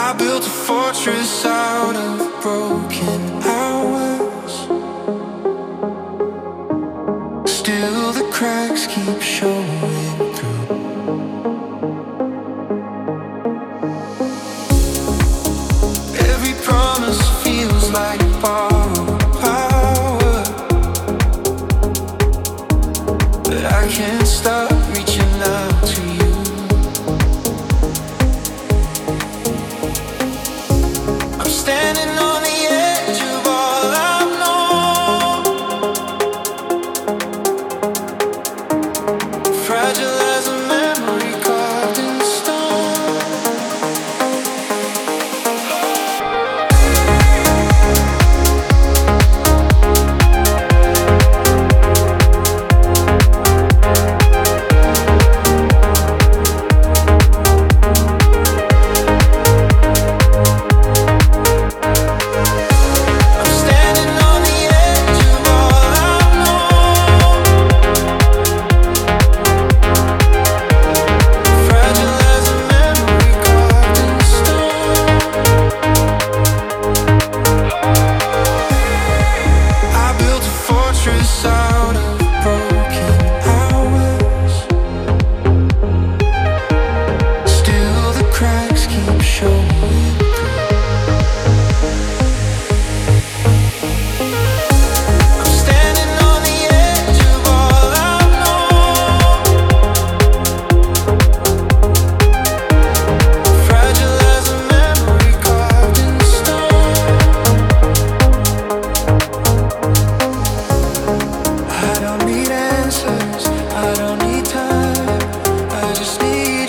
I built a fortress out of broken hours. Still the cracks keep showing through. Every promise feels like borrowed power, but I can't stop reaching out to you. Standing on the edge of all I've known, fragile as a memory carved in stone. Out of broken hours, still the cracks keep showing through. I'm standing on the edge of all I've known, fragile as a memory carved in stone. I don't need answers, I don't need time, I just need